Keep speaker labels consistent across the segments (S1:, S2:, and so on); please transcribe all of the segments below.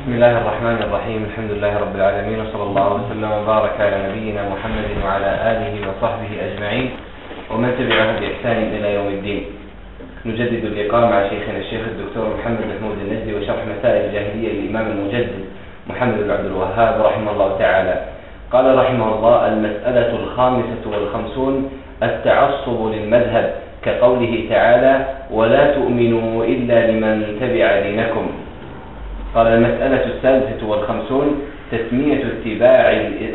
S1: بسم الله الرحمن الرحيم. الحمد لله رب العالمين، وصلى الله وسلم وبارك على نبينا محمد وعلى آله وصحبه أجمعين ومن تبعهم بإحسان إلى يوم الدين. نجدد اللقاء مع شيخنا الشيخ الدكتور محمد محمود النجدي وشرح مسائل الجاهلية للإمام المجدد محمد بن عبد الوهاب رحمه الله تعالى. قال رحمه الله: المسألة 55 التعصب للمذهب، كقوله تعالى: ولا تؤمنوا إلا لمن تبع دينكم. قال: المسألة 56 تسمية اتباع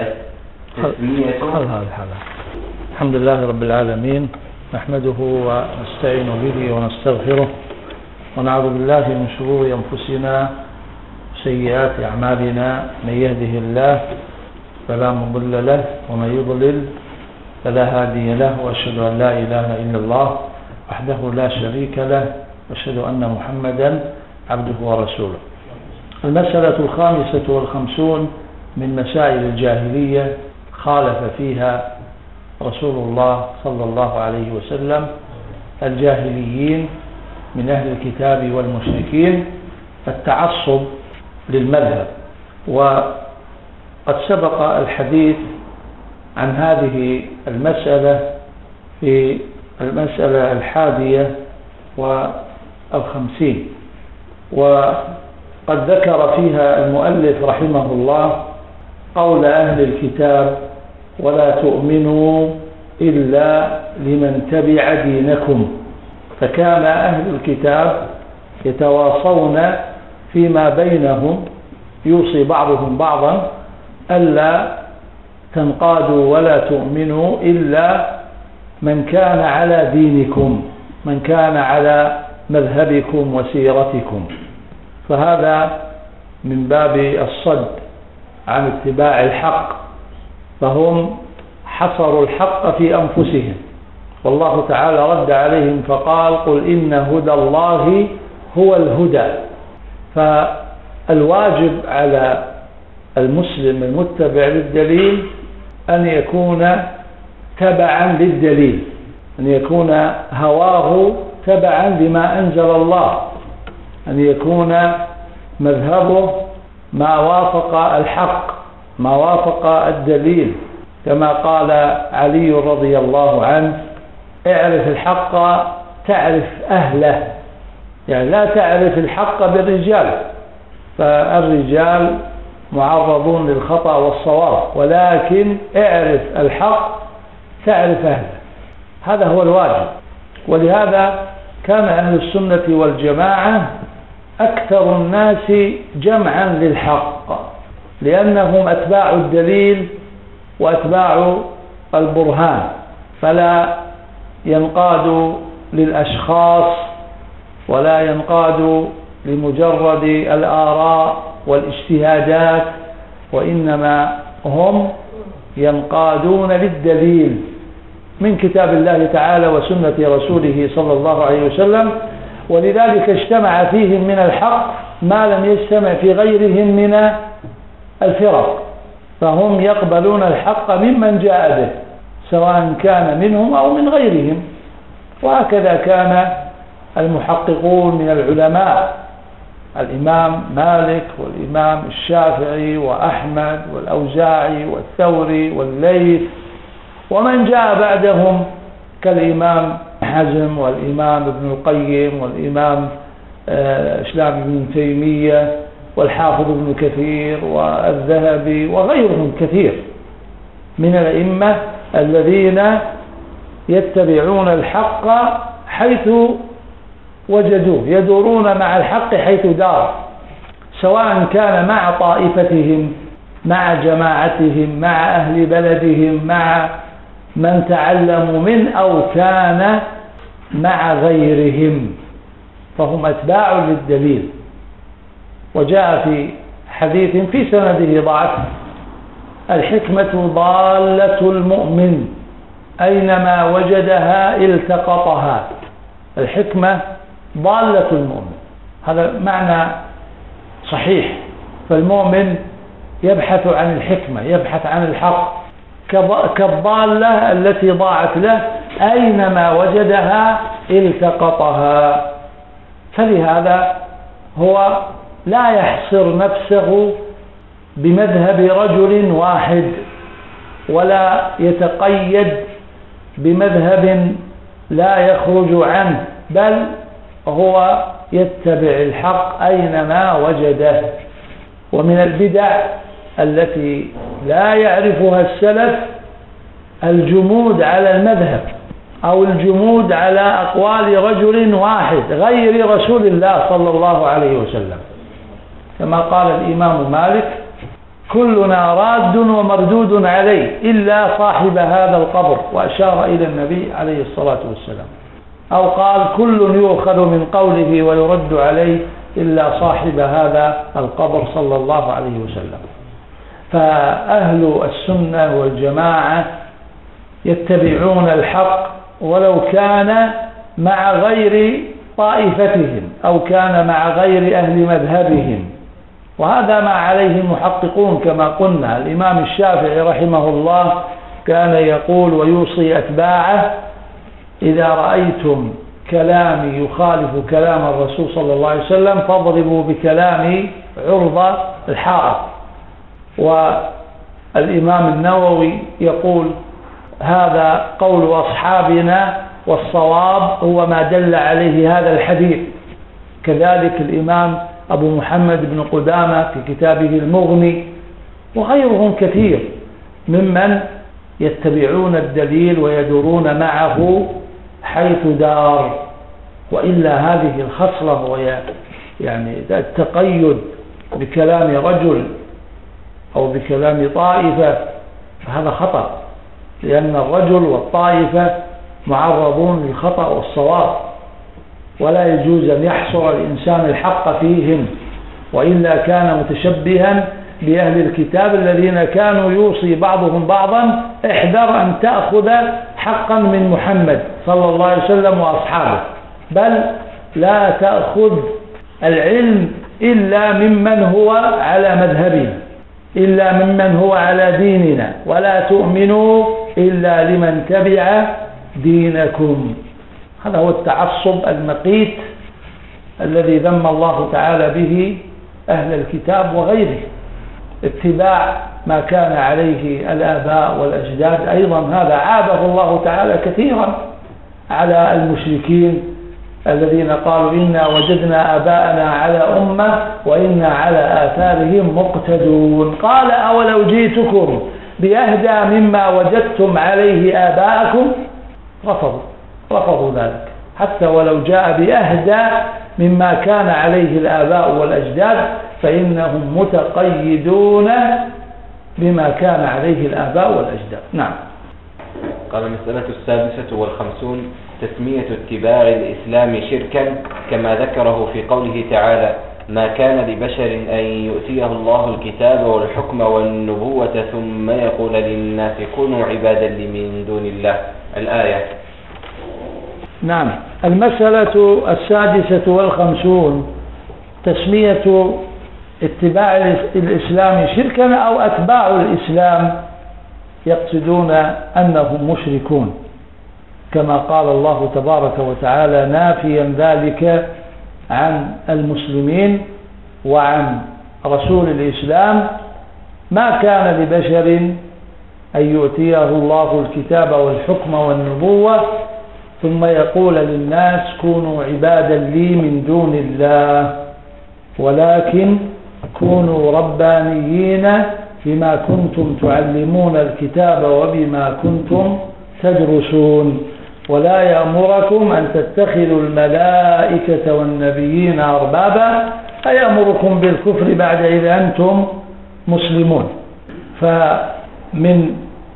S2: الحمد لله رب العالمين، نحمده ونستعين به ونستغفره ونعوذ بالله من شرور أنفسنا وسيئات أعمالنا، من يهده الله فلا مضل له ومن يضلل فلا هادي له، وأشهد أن لا إله إلا الله وحده لا شريك له، وأشهد أن محمدا عبده ورسوله. المسألة 55 من مسائل الجاهلية خالف فيها رسول الله صلى الله عليه وسلم الجاهليين من أهل الكتاب والمشركين، التعصب للمذهب. وقد سبق الحديث عن هذه المسألة في المسألة 51، وقد ذكر فيها المؤلف رحمه الله قول أهل الكتاب: ولا تؤمنوا إلا لمن تبع دينكم. فكان أهل الكتاب يتواصون فيما بينهم، يوصي بعضهم بعضا ألا تنقادوا ولا تؤمنوا إلا من كان على دينكم، من كان على مذهبكم وسيرتكم. فهذا من باب الصد عن اتباع الحق، فهم حصروا الحق في أنفسهم، والله تعالى رد عليهم فقال: قل إن هدى الله هو الهدى. فالواجب على المسلم المتبع للدليل أن يكون تبعا للدليل، أن يكون هواه تبعا لما أنزل الله، أن يكون مذهبه ما وافق الحق، ما وافق الدليل، كما قال علي رضي الله عنه: اعرف الحق تعرف أهله. يعني لا تعرف الحق بالرجال، فالرجال معرضون للخطأ والصواب، ولكن اعرف الحق تعرف أهله. هذا هو الواجب. ولهذا كان أهل السنة والجماعة أكثر الناس جمعا للحق، لأنهم أتباع الدليل وأتباع البرهان، فلا ينقاد للأشخاص ولا ينقاد لمجرد الآراء والاجتهادات، وإنما هم ينقادون للدليل من كتاب الله تعالى وسنة رسوله صلى الله عليه وسلم. ولذلك اجتمع فيهم من الحق ما لم يجتمع في غيرهم من الفرق، فهم يقبلون الحق ممن جاء به، سواء كان منهم أو من غيرهم. وهكذا كان المحققون من العلماء، الإمام مالك والإمام الشافعي وأحمد والأوزاعي والثوري والليث، ومن جاء بعدهم كالإمام حزم والإمام ابن القيم والإمام الإسلام ابن تيمية والحافظ ابن كثير والذهبي وغيرهم كثير من الأئمة الذين يتبعون الحق حيث وجدوه، يدورون مع الحق حيث دار، سواء كان مع طائفتهم، مع جماعتهم، مع أهل بلدهم، مع من تعلموا من، أو كان مع غيرهم، فهم أتباع للدليل. وجاء في حديث في سنده ضعف: الحكمة ضالة المؤمن أينما وجدها التقطها. الحكمة ضالة المؤمن، هذا معنى صحيح. فالمؤمن يبحث عن الحكمة، يبحث عن الحق، كالضالة التي ضاعت له أينما وجدها التقطها. فلهذا هو لا يحصر نفسه بمذهب رجل واحد ولا يتقيد بمذهب لا يخرج عنه، بل هو يتبع الحق أينما وجده. ومن البدع التي لا يعرفها السلف الجمود على المذهب أو الجمود على أقوال رجل واحد غير رسول الله صلى الله عليه وسلم، كما قال الإمام مالك: كلنا راد ومردود عليه إلا صاحب هذا القبر، وأشار إلى النبي عليه الصلاة والسلام. أو قال: كل يؤخذ من قوله ويرد عليه إلا صاحب هذا القبر صلى الله عليه وسلم. فأهل السنة والجماعة يتبعون الحق ولو كان مع غير طائفتهم أو كان مع غير أهل مذهبهم، وهذا ما عليه المحققون. كما قلنا الإمام الشافعي رحمه الله كان يقول ويوصي أتباعه: إذا رأيتم كلامي يخالف كلام الرسول صلى الله عليه وسلم فاضربوا بكلامي عرض الحائط. والإمام النووي يقول: هذا قول أصحابنا والصواب هو ما دل عليه هذا الحديث. كذلك الإمام أبو محمد بن قدامة في كتابه المغني، وغيرهم كثير ممن يتبعون الدليل ويدورون معه حيث دار. وإلا هذه الخصلة وهي يعني التقيد بكلام رجل أو بكلام طائفة فهذا خطأ، لأن الرجل والطائفة معرضون للخطأ والصواب، ولا يجوز أن يحصر الإنسان الحق فيهم، وإلا كان متشبها بأهل الكتاب الذين كانوا يوصي بعضهم بعضا: احذر أن تأخذ حقا من محمد صلى الله عليه وسلم وأصحابه، بل لا تأخذ العلم إلا ممن هو على مذهبنا، إلا ممن هو على ديننا، ولا تؤمنوا إلا لمن تبع دينكم. هذا هو التعصب المقيت الذي ذم الله تعالى به أهل الكتاب وغيره. اتباع ما كان عليه الآباء والأجداد أيضا هذا عابه الله تعالى كثيرا على المشركين الذين قالوا: إنا وجدنا آباءنا على أمة وإنا على آثارهم مقتدون. قال: أولو جئتكم بأهدى مما وجدتم عليه آباءكم؟ رفضوا ذلك، حتى ولو جاء بأهدى مما كان عليه الآباء والأجداد فإنهم متقيدون بما كان عليه الآباء والأجداد. نعم.
S1: قال: المسألة 56 تسمية اتباع الإسلام شركا، كما ذكره في قوله تعالى: ما كان لبشر أن يؤتيه الله الكتاب والحكم والنبوة ثم يقول للناس كونوا عبادا لي من دون الله. الآية.
S2: نعم. المسألة 56 تسمية اتباع الإسلام شركا أو أتباع الإسلام يقصدون أنهم مشركون، كما قال الله تبارك وتعالى نافيا ذلك عن المسلمين وعن رسول الإسلام: ما كان لبشر أن يؤتيه الله الكتاب والحكم والنبوة ثم يقول للناس كونوا عبادا لي من دون الله، ولكن كونوا ربانيين بما كنتم تعلمون الكتاب وبما كنتم تدرسون، ولا يأمركم أن تتخذوا الملائكة والنبيين أربابا أيأمركم بالكفر بعد إذا أنتم مسلمون. فمن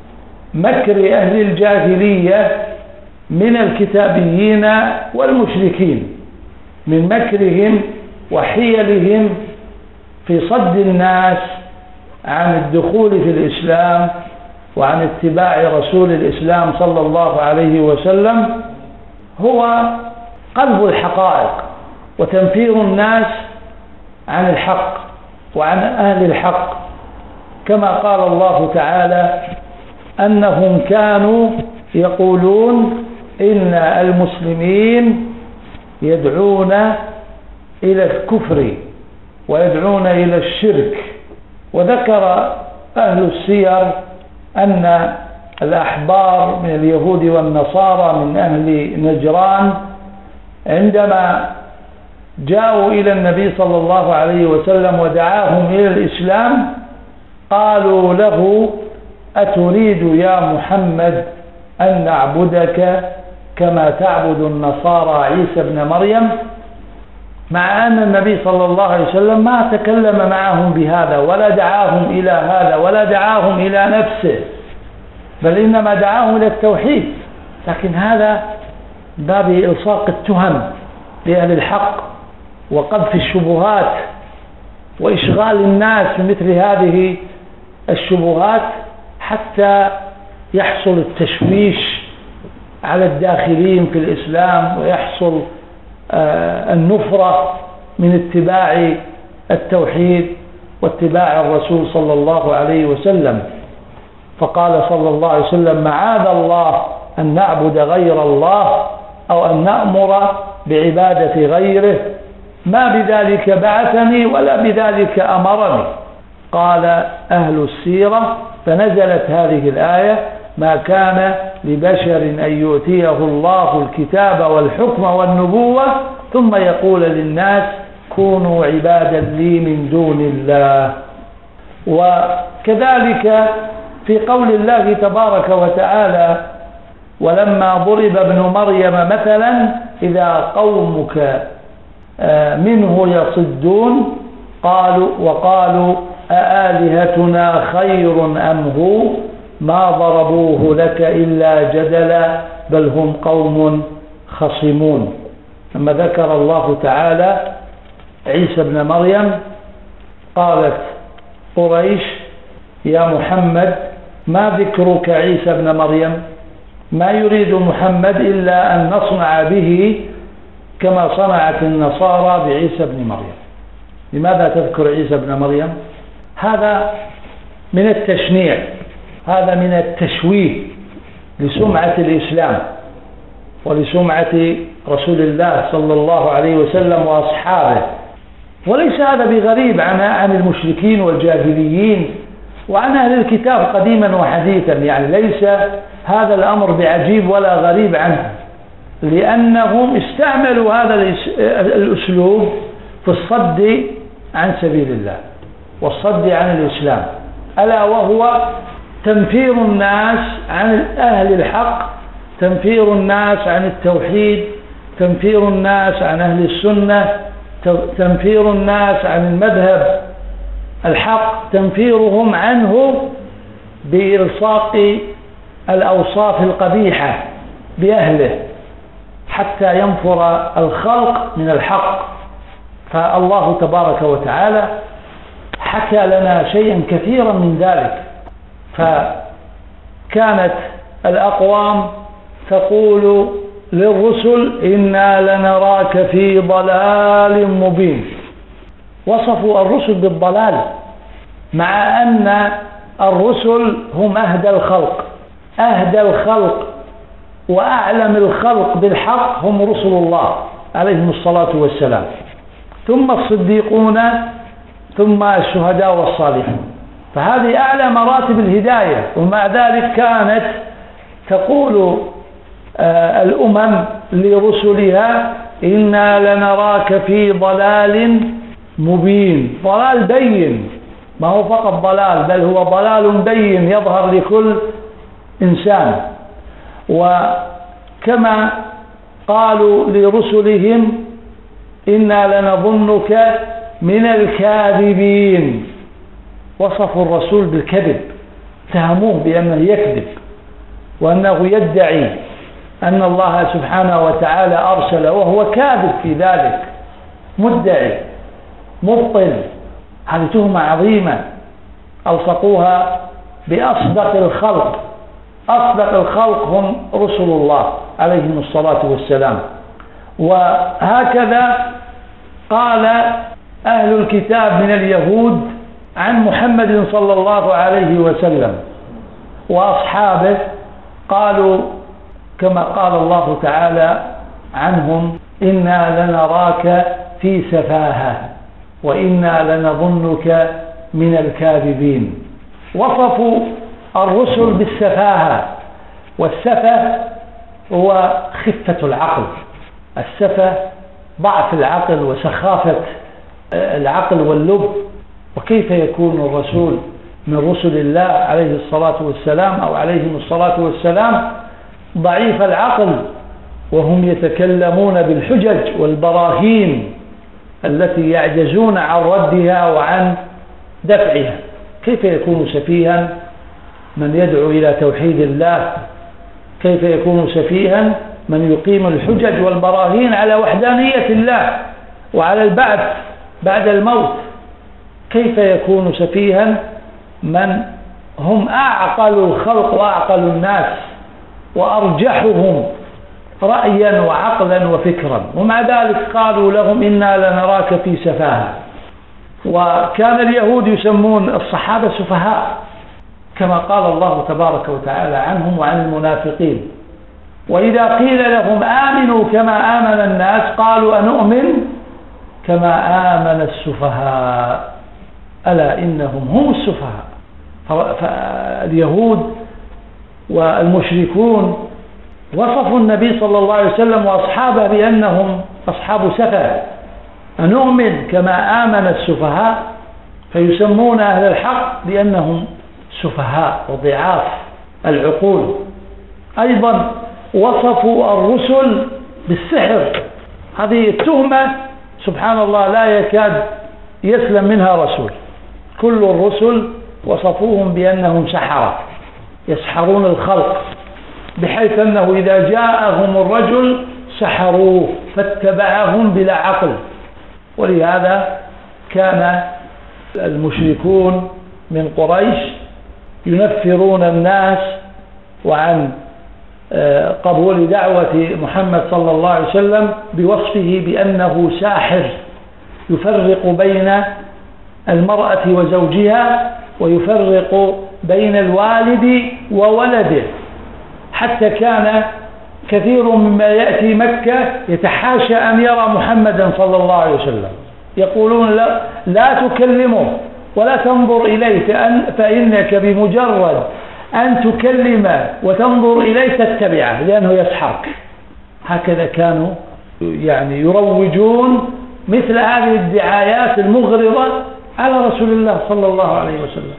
S2: مكر أهل الجاهلية من الكتابيين والمشركين، من مكرهم وحيلهم في صد الناس عن الدخول في الإسلام وعن اتباع رسول الإسلام صلى الله عليه وسلم، هو قلب الحقائق وتنفير الناس عن الحق وعن أهل الحق، كما قال الله تعالى أنهم كانوا يقولون إن المسلمين يدعون إلى الكفر ويدعون إلى الشرك. وذكر أهل السير أن الأحبار من اليهود والنصارى من أهل نجران عندما جاءوا إلى النبي صلى الله عليه وسلم ودعاهم إلى الإسلام قالوا له: أتريد يا محمد أن نعبدك كما تعبد النصارى عيسى ابن مريم؟ مع أن النبي صلى الله عليه وسلم ما تكلم معهم بهذا ولا دعاهم إلى هذا ولا دعاهم إلى نفسه، بل إنما دعاهم إلى التوحيد. لكن هذا باب إلصاق التهم لأهل الحق وقذف الشبهات وإشغال الناس بمثل هذه الشبهات حتى يحصل التشويش على الداخلين في الإسلام ويحصل النفرة من اتباع التوحيد واتباع الرسول صلى الله عليه وسلم. فقال صلى الله عليه وسلم: معاذ الله أن نعبد غير الله أو أن نأمر بعبادة غيره، ما بذلك بعثني ولا بذلك أمرني. قال أهل السيرة: فنزلت هذه الآية: ما كان لبشر أن يؤتيه الله الكتاب والحكم والنبوة ثم يقول للناس كونوا عبادا لي من دون الله. وكذلك في قول الله تبارك وتعالى: ولما ضرب ابن مريم مثلا إذا قومك منه يصدون وقالوا أآلهتنا خير أم هو ما ضربوه لك إلا جدلا بل هم قوم خصمون. لما ذكر الله تعالى عيسى ابن مريم قالت قريش: يا محمد ما ذكرك عيسى ابن مريم؟ ما يريد محمد إلا أن نصنع به كما صنعت النصارى بعيسى ابن مريم. لماذا تذكر عيسى ابن مريم؟ هذا من التشنيع، هذا من التشويه لسمعة الإسلام ولسمعة رسول الله صلى الله عليه وسلم وأصحابه. وليس هذا بغريب عن المشركين والجاهليين وعن أهل الكتاب قديما وحديثا، يعني ليس هذا الأمر بعجيب ولا غريب عنه، لأنهم استعملوا هذا الأسلوب في الصد عن سبيل الله والصد عن الإسلام، ألا وهو تنفير الناس عن أهل الحق، تنفير الناس عن التوحيد، تنفير الناس عن أهل السنة، تنفير الناس عن المذهب الحق، تنفيرهم عنه بإلصاق الأوصاف القبيحة بأهله حتى ينفر الخلق من الحق. فالله تبارك وتعالى حكى لنا شيئا كثيرا من ذلك. فكانت الأقوام تقول للرسل: إنا لنراك في ضلال مبين. وصفوا الرسل بالضلال مع أن الرسل هم أهدى الخلق وأعلم الخلق بالحق هم رسل الله عليهم الصلاة والسلام، ثم الصديقون، ثم الشهداء والصالحون. فهذه أعلى مراتب الهداية، ومع ذلك كانت تقول الأمم لرسلها: إنا لنراك في ضلال مبين. ضلال بين، ما هو فقط ضلال، بل هو ضلال بين يظهر لكل إنسان. وكما قالوا لرسلهم: إنا لنظنك من الكاذبين. وصفوا الرسول بالكذب، اتهموه بأنه يكذب وأنه يدعي أن الله سبحانه وتعالى أرسل، وهو كاذب في ذلك، مدعي مبطل. هذه تهمة عظيمة ألصقوها بأصدق الخلق. أصدق الخلق هم رسل الله عليهم الصلاة والسلام. وهكذا قال أهل الكتاب من اليهود عن محمد صلى الله عليه وسلم وأصحابه، قالوا كما قال الله تعالى عنهم: إنا لنراك في سفاهة. وإنا لنظنك من الكاذبين. وصفوا الرسل بالسفاهة، والسفه هو خفة العقل. السفه ضعف العقل وسخافة العقل واللب. وكيف يكون الرسول من رسل الله عليه الصلاة والسلام أو عليهم الصلاة والسلام ضعيف العقل وهم يتكلمون بالحجج والبراهين التي يعجزون عن ردها وعن دفعها؟ كيف يكون سفيها من يدعو إلى توحيد الله؟ كيف يكون سفيها من يقيم الحجج والبراهين على وحدانية الله وعلى البعث بعد الموت؟ كيف يكون سفيها من هم أعقل الخلق وأعقل الناس وأرجحهم رأيا وعقلا وفكرا، ومع ذلك قالوا لهم إنا لنراك في سفاهة. وكان اليهود يسمون الصحابة سفهاء كما قال الله تبارك وتعالى عنهم وعن المنافقين. وإذا قيل لهم آمنوا كما آمن الناس قالوا أنؤمن كما آمن السفهاء ألا إنهم هم السفهاء. فاليهود والمشركون وصفوا النبي صلى الله عليه وسلم وأصحابه بأنهم أصحاب سفه. أنؤمن كما آمن السفهاء، فيسمون أهل الحق بأنهم سفهاء وضعاف العقول. أيضا وصفوا الرسل بالسحر. هذه التهمة سبحان الله لا يكاد يسلم منها رسول. كل الرسل وصفوهم بأنهم سحرة يسحرون الخلق، بحيث أنه إذا جاءهم الرجل سحروه فاتبعهم بلا عقل. ولهذا كان المشركون من قريش ينفرون الناس وعن قبول دعوة محمد صلى الله عليه وسلم بوصفه بأنه ساحر يفرق بين المرأة وزوجها ويفرق بين الوالد وولده. حتى كان كثير مما يأتي مكة يتحاشى أن يرى محمدا صلى الله عليه وسلم، يقولون لا تكلمه ولا تنظر إليه فإنك بمجرد أن تكلمه وتنظر إليه تتبعه لأنه يسحرك. هكذا كانوا يعني يروجون مثل هذه الدعايات المغرضة على رسول الله صلى الله عليه وسلم.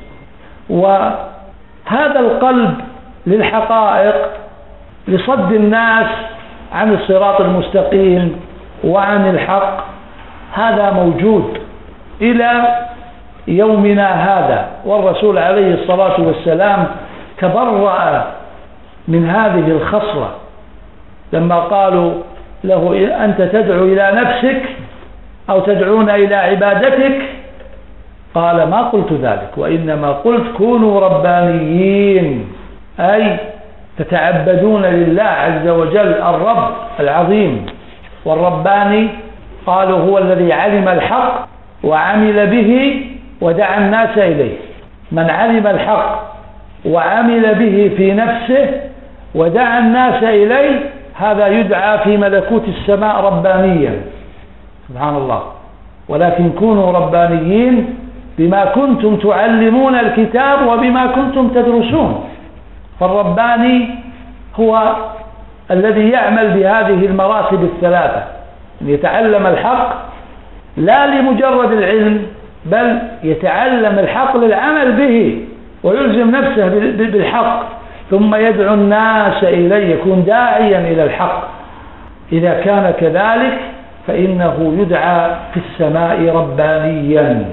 S2: وهذا القلب للحقائق لصد الناس عن الصراط المستقيم وعن الحق هذا موجود إلى يومنا هذا. والرسول عليه الصلاة والسلام تبرأ من هذه الخصلة لما قالوا له أنت تدعو إلى نفسك أو تدعون إلى عبادتك، قال ما قلت ذلك وإنما قلت كونوا ربانيين، أي تتعبدون لله عز وجل الرب العظيم. والرباني قالوا هو الذي علم الحق وعمل به ودعا الناس إليه. من علم الحق وعمل به في نفسه ودعا الناس إليه هذا يدعى في ملكوت السماء ربانيا، سبحان الله. ولكن كونوا ربانيين بما كنتم تعلمون الكتاب وبما كنتم تدرسون. فالرباني هو الذي يعمل بهذه المراتب الثلاثة، يتعلم الحق لا لمجرد العلم بل يتعلم الحق للعمل به ويلزم نفسه بالحق ثم يدعو الناس إليه، يكون داعيا إلى الحق. إذا كان كذلك فإنه يدعى في السماء ربانيا.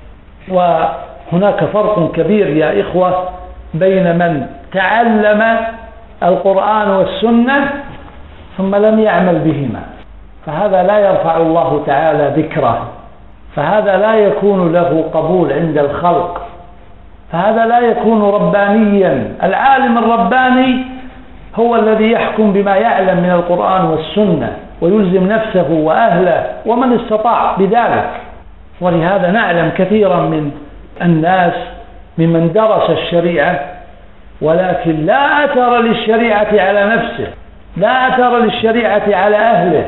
S2: وهناك فرق كبير يا إخوة بين من تعلم القرآن والسنة ثم لم يعمل بهما، فهذا لا يرفع الله تعالى ذكره، فهذا لا يكون له قبول عند الخلق، فهذا لا يكون ربانيا. العالم الرباني هو الذي يحكم بما يعلم من القرآن والسنة ويلزم نفسه وأهله ومن استطاع بذلك. ولهذا نعلم كثيرا من الناس ممن درس الشريعة ولكن لا أثر للشريعة على نفسه، لا أثر للشريعة على أهله،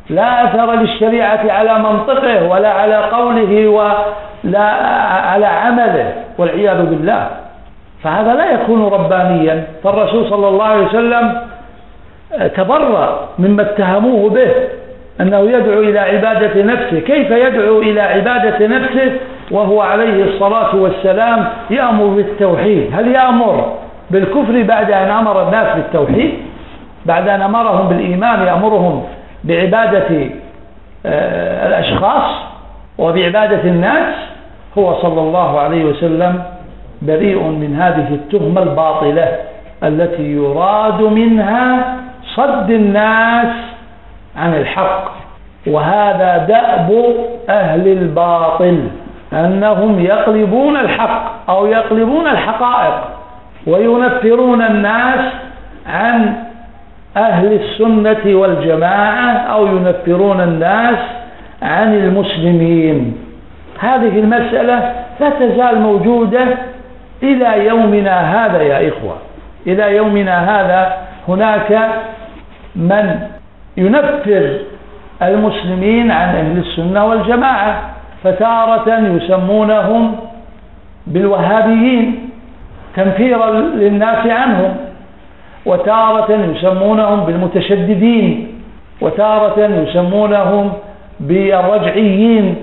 S2: لا أثر للشريعة على منطقه ولا على قوله ولا على عمله والعياذ بالله، فهذا لا يكون ربانيا. فالرسول صلى الله عليه وسلم تبرأ مما اتهموه به أنه يدعو إلى عبادة نفسه. كيف يدعو إلى عبادة نفسه وهو عليه الصلاة والسلام يأمر بالتوحيد؟ هل يأمر بالكفر بعد أن أمر الناس بالتوحيد؟ بعد أن أمرهم بالإيمان يأمرهم بعبادة الأشخاص وبعبادة الناس؟ هو صلى الله عليه وسلم بريء من هذه التهمة الباطلة التي يراد منها صد الناس عن الحق. وهذا دأب أهل الباطل، أنهم يقلبون الحق أو يقلبون الحقائق وينفرون الناس عن أهل السنة والجماعة أو ينفرون الناس عن المسلمين. هذه المسألة لا تزال موجودة إلى يومنا هذا يا إخوة. إلى يومنا هذا هناك من ينفر المسلمين عن أهل السنة والجماعة، فتارة يسمونهم بالوهابيين تنفيرا للناس عنهم، وتارة يسمونهم بالمتشددين، وتارة يسمونهم بالرجعيين،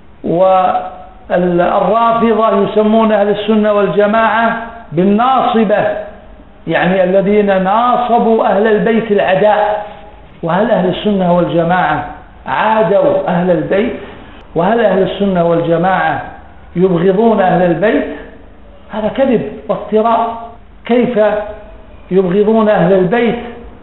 S2: والرافضة يسمون أهل السنة والجماعة بالناصبة، يعني الذين ناصبوا أهل البيت العداء. وهل أهل السنة والجماعة عادوا أهل البيت؟ وهل أهل السنة والجماعة يبغضون أهل البيت؟ هذا كذب وافتراء. كيف يبغضون أهل البيت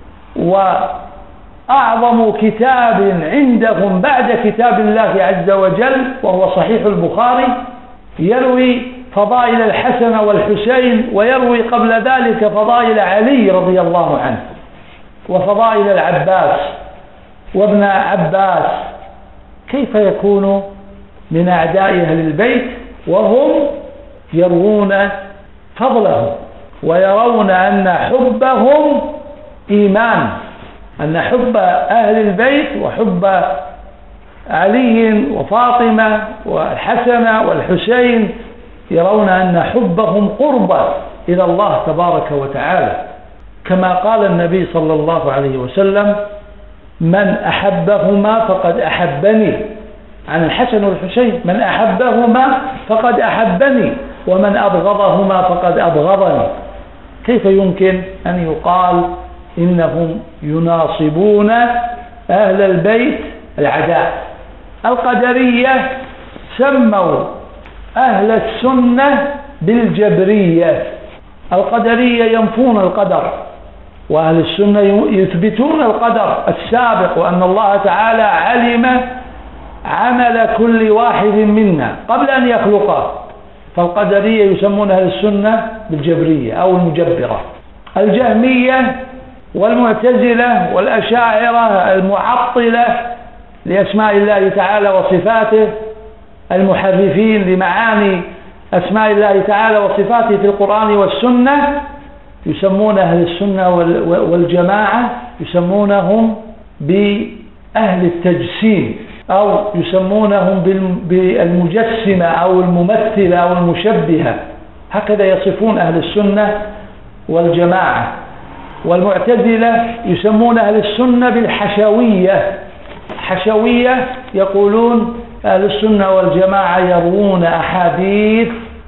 S2: وأعظم كتاب عندهم بعد كتاب الله عز وجل وهو صحيح البخاري يروي فضائل الحسن والحسين، ويروي قبل ذلك فضائل علي رضي الله عنه وفضائل العباس وابن عباس؟ كيف يكون من أعداء أهل البيت وهم يروون فضلهم ويرون أن حبهم إيمان، أن حب أهل البيت وحب علي وفاطمة والحسن والحسين يرون أن حبهم قربة إلى الله تبارك وتعالى، كما قال النبي صلى الله عليه وسلم: من أحبهما فقد أحبني. عن الحسن والحسين: من أحبهما فقد أحبني ومن أبغضهما فقد أبغضني. كيف يمكن أن يقال إنهم يناصبون أهل البيت العداء؟ القدرية سموا أهل السنة بالجبرية. القدرية ينفون القدر، وأهل السنة يثبتون القدر السابق، وأن الله تعالى علم عمل كل واحد منا قبل أن يخلقه. فالقدرية يسمون أهل السنة بالجبرية أو المجبرة. الجهمية والمعتزلة والأشاعرة المعطلة لأسماء الله تعالى وصفاته، المحرفين لمعاني أسماء الله تعالى وصفاته في القرآن والسنة، يسمون أهل السنة والجماعة يسمونهم بأهل التجسيم، أو يسمونهم بالمجسمة أو الممثلة أو المشبهة. هكذا يصفون أهل السنة والجماعة. والمعتزلة يسمون أهل السنة بالحشوية. حشوية يقولون أهل السنة والجماعة يروون أحاديث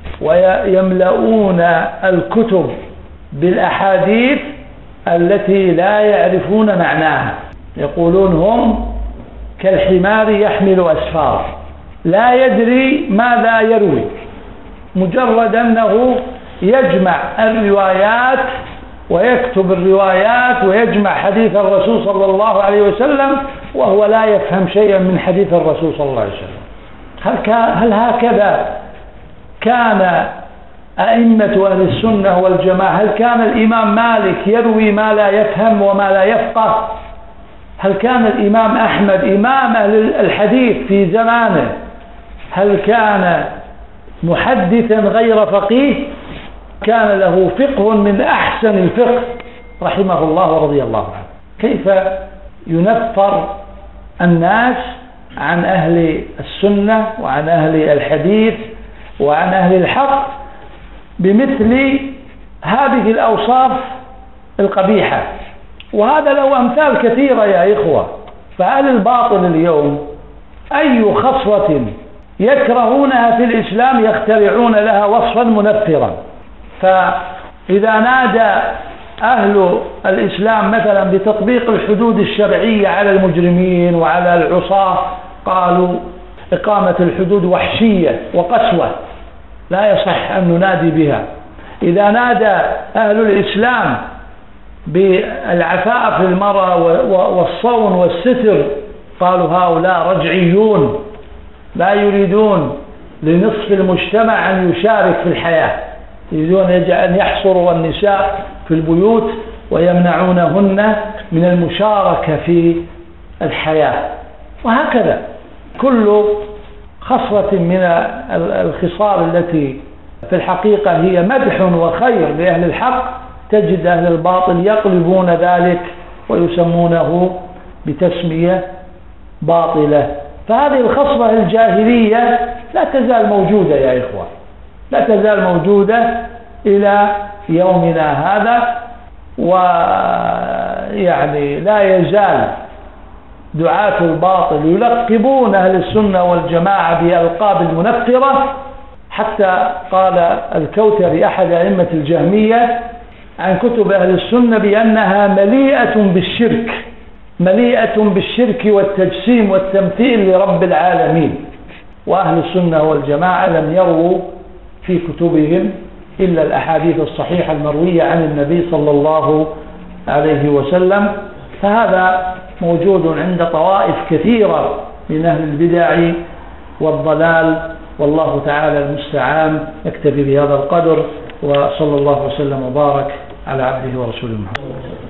S2: ويملؤون الكتب بالأحاديث التي لا يعرفون معناها. يقولون هم كالحمار يحمل أسفار لا يدري ماذا يروي، مجرد أنه يجمع الروايات ويكتب الروايات ويجمع حديث الرسول صلى الله عليه وسلم وهو لا يفهم شيئا من حديث الرسول صلى الله عليه وسلم. هل هكذا كان أئمة أهل السنة والجماعة؟ هل كان الإمام مالك يروي ما لا يفهم وما لا يفقه؟ هل كان الإمام أحمد إمام أهل الحديث في زمانه هل كان محدثا غير فقيه؟ كان له فقه من أحسن الفقه رحمه الله ورضي الله عنه. كيف ينفر الناس عن أهل السنة وعن أهل الحديث وعن أهل الحق بمثل هذه الأوصاف القبيحة. وهذا له أمثال كثيرة يا إخوة. فأهل الباطل اليوم أي خصلة يكرهونها في الإسلام يخترعون لها وصفا منفرا. فإذا نادى أهل الإسلام مثلا بتطبيق الحدود الشرعية على المجرمين وعلى العصاة قالوا إقامة الحدود وحشية وقسوة لا يصح أن ننادي بها. إذا نادى أهل الإسلام بالعفاف للمرأة والصون والستر قالوا هؤلاء رجعيون لا يريدون لنصف المجتمع أن يشارك في الحياة، يريدون أن يحصروا النساء في البيوت ويمنعونهن من المشاركة في الحياة. وهكذا كل خصلة من الخصال التي في الحقيقة هي مدح وخير لأهل الحق تجد أهل الباطل يقلبون ذلك ويسمونه بتسمية باطلة. فهذه الخصلة الجاهلية لا تزال موجودة يا إخوة، لا تزال موجودة إلى يومنا هذا. ويعني لا يزال دعاة الباطل يلقبون أهل السنة والجماعة بألقاب المنفرة. حتى قال الكوثري أحد أئمة الجهمية عن كتب أهل السنة بأنها مليئة بالشرك والتجسيم والتمثيل لرب العالمين. وأهل السنة والجماعة لم يروا في كتبهم إلا الأحاديث الصحيحة المروية عن النبي صلى الله عليه وسلم. فهذا موجود عند طوائف كثيرة من أهل البدع والضلال، والله تعالى المستعان. نكتفي بهذا القدر، وصلى الله وسلم وبارك على عبده ورسوله محمد.